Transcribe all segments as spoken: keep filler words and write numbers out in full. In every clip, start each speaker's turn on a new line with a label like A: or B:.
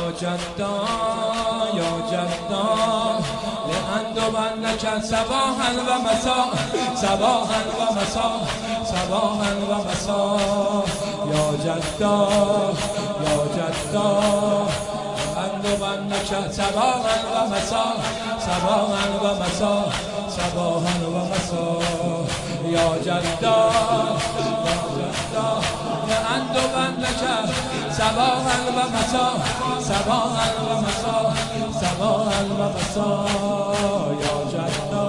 A: جدا یا جدا لأندمنك صباحا و مساء صباحا و مساء صباحا و مساء یا جدا یا جدا لأندمنك صباحا و مساء صباحا و مساء صباحا و مساء یا جدا یا جدا لأندمنك صباحا و مساء صباحا و مساء صباحا و مساء یا جدا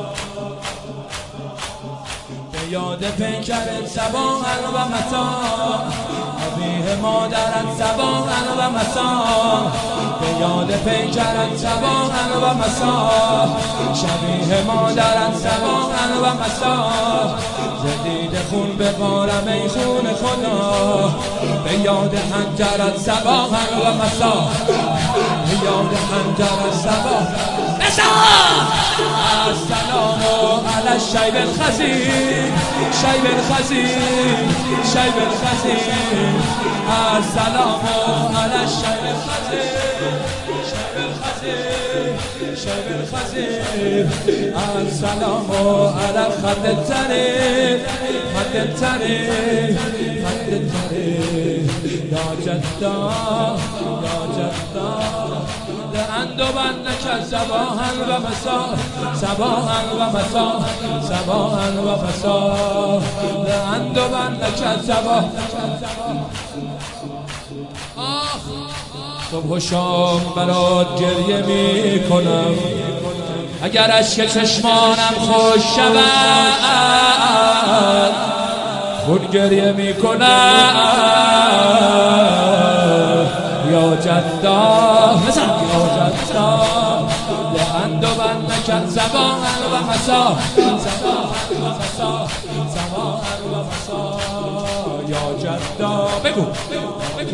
A: به یاد پیکرت صباحا و مساء شبیه مادرت صباحا و مساء به یاد پیکرت صباحا و مساء شبیه مادرت صباحا و مساء زدید خون به بارم ای خون خدا به یاد حنجرت صباحا و مساء به یاد حنجرت صباحا السلام علی الشیب الخزین شیب الخزین شیب الخزین السلام علی الشیب الخزین شیب الخزین شیب الخزین السلام علی الخد الطریق خد الطریق خد الطریق یا جدا یا جدا لأندمنك صباحا و مساء صباحا و مساء صباحا و مساء لأندمنك صباحا صبح و شام برات گریه می کنم اگر اشک چشمانم خوش شود خود گریه می کنم یا جدا یا جدا لأندمنك صباحا و مساء صباحا و مساء صباحا و مساء یا جدا بگو بگو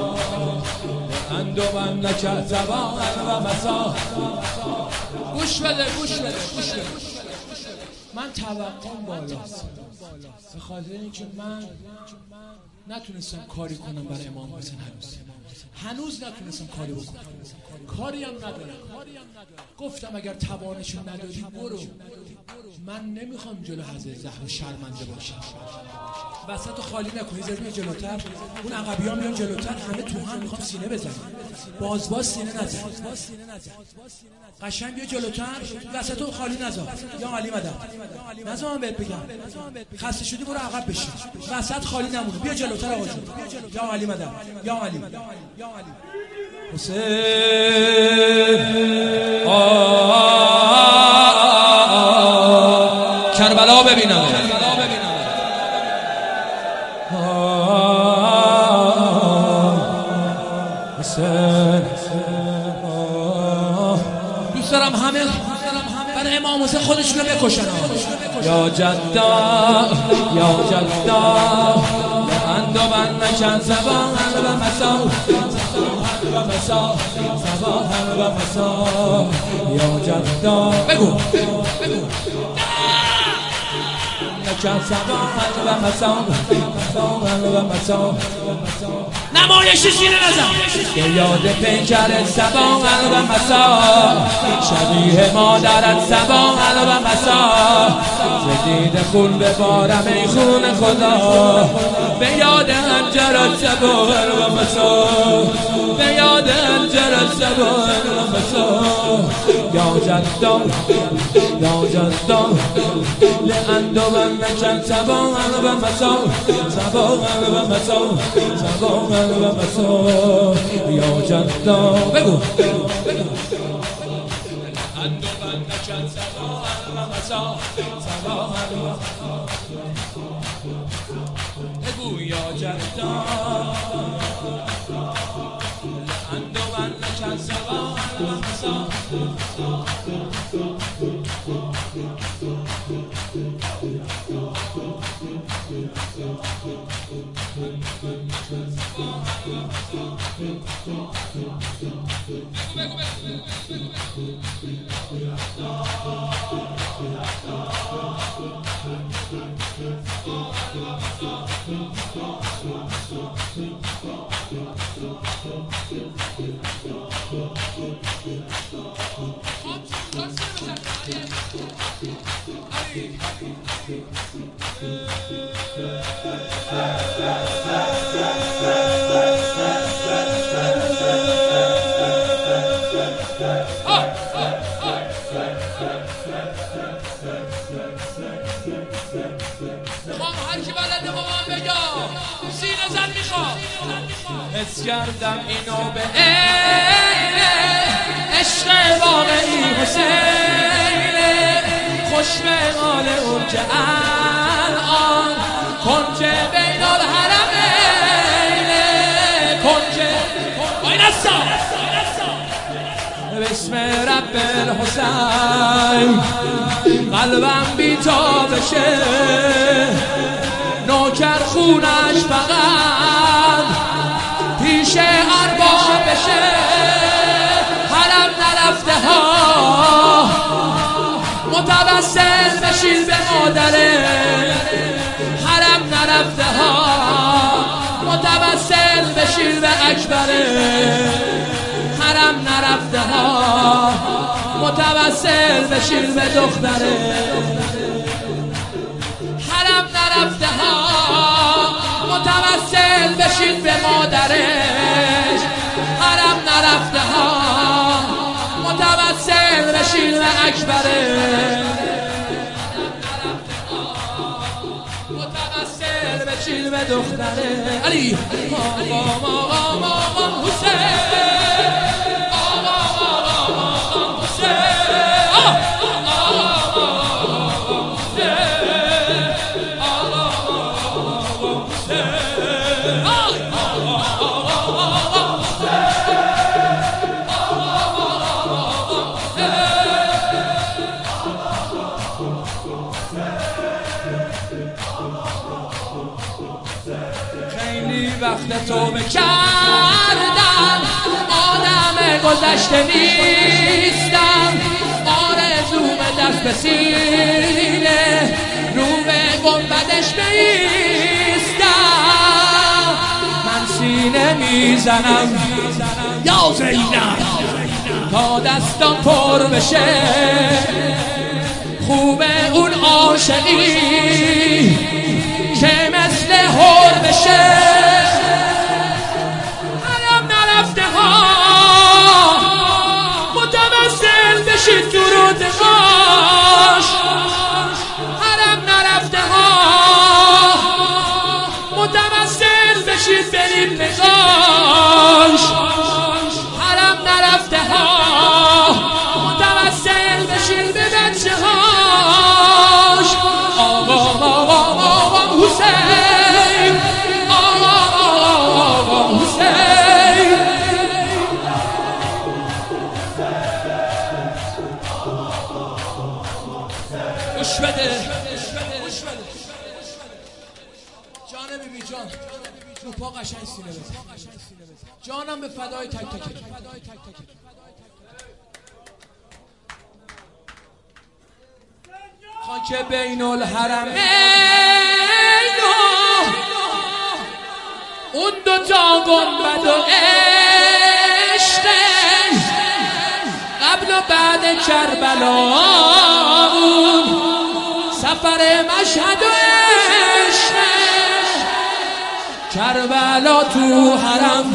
A: لأندمنك صباحا و مساء گوش بده گوش بده گوش بده من توقعم بالاست به خاطر اینکه من نتونستم کاری کنم برای امام حسین هنوز هنوز نتونستم کاری بکنم کاری هم ندارم گفتم اگر توانشو نداری برو من نمیخوام جلو حضرت زهرا شرمنده باشم وسط خالی نکنی زدی جلوتر اون عقبی ها میان جلوتر همه تو هم میخوام سینه بزنم باز باز سینه نزن قشنگ بیا جلوتر وسط اون خالی نزا یا علی مدد نزا من بهت بگم خسته شدی برو عقب بشین وسط خالی نمونه بیا جلوتر آقا جون یا علی مدد یا علی یا علی حسین کربلا ببینم حسین دوست دارم همه برای امام حسین خودشون رو بکشن یا جدا یا جدا لأندمنك صباحا و مساء صباحا و مساء صباحا و مساء یا جدا بگو بگو صباحا و مساء صباحا و مساء نمایش سینه نزن به یاد پیکرت صباحا و مساء شبیه مادرت صباحا و مساء زدید خون به بارم ای خون خدا به یاد حنجرت صباحا و مساء به یاد حنجرت صباحا و مساء یا جدا یا جدا لأندمنك صباحا و مساء صباحا و مساء صباحا و مساء یا جدا بگو لأندمنك صباحا و مساء صباحا و بگو یا جدا لأندمنك صباحا و مساء Thank you. هر کی بلده با من بگم سینه زن میخوام حس کردم اینو به عشق واقعی حسین خوش به مال اون که الان کنج بین الحرمین کنج آین هستم بسم رب الحسین قلبم بیتا بشه نوکر خونش فقط پیش ارباب بشه حرم نرفته ها متوسل بشین به مادره حرم نرفته ها متوسل بشین به اکبره حرم نرفته ها متوسل بشین به دختره حرم نرفته ها متوسل بشین به مادرش حرم نرفته ها متوسل بشین به اکبره متوسل بشین به دختره علی آقا آقا آقا حسین خیلی وقت توبه کردم آدم گذشته نیستم آرزوم دست به سینه رو به گنبدش بیستم من سینه میزنم یا زینب تا دستم پر بشه خوب اون عاشقی که مثل هور بشه حرم نرفته ها متوسل بشید درود باش حرم نرفته ها متوسل بشید بریم نگاش حرم نرفته ها متوسل بشید به بچه هاش آقا آقا آقا حسین آقا آقا حسین گوش بده جان بی بی جان رو پا قشنگ سینه بزن جانم به فدای تک تک خاک بین الحرمین اون دوتا گنبد و عشق قبل و بعد کربلا سفر مشهد و عشق کربلا تو حرم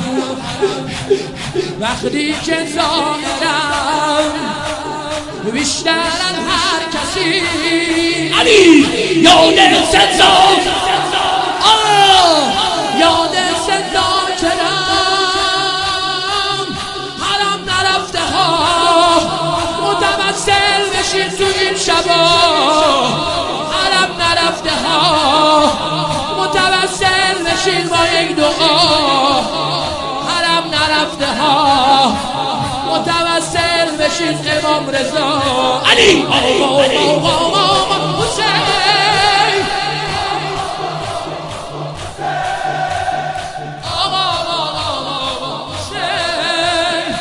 A: وقتی که ظاهرم بیشتر از هر کسی علی یاد سزا یاد سزا کرم حرم نرفته ها متوسل بشین تو این شبا حرم نرفته ها متوسل بشین با یک دعا حرم نرفته ها متوسل بشین امام رضا علی آقا آقا آقا حسین آقا آقا حسین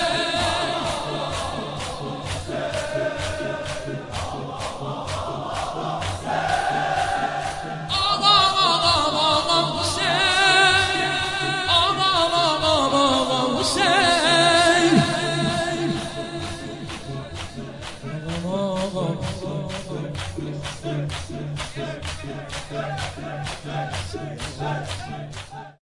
A: آقا آقا حسین آقا آقا حسین آقا میرسیم.